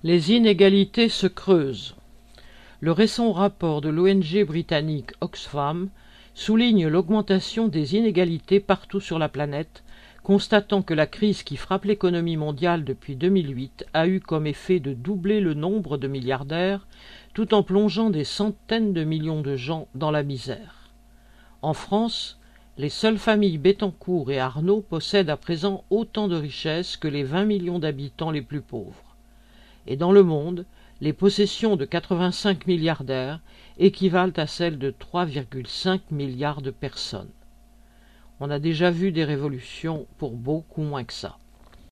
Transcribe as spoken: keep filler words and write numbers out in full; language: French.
Les inégalités se creusent. Le récent rapport de l'O N G britannique Oxfam souligne l'augmentation des inégalités partout sur la planète, constatant que la crise qui frappe l'économie mondiale depuis deux mille huit a eu comme effet de doubler le nombre de milliardaires, tout en plongeant des centaines de millions de gens dans la misère. En France, les seules familles Bettencourt et Arnault possèdent à présent autant de richesses que les vingt millions d'habitants les plus pauvres. Et dans le monde, les possessions de quatre-vingt-cinq milliardaires équivalent à celles de trois virgule cinq milliards de personnes. On a déjà vu des révolutions pour beaucoup moins que ça.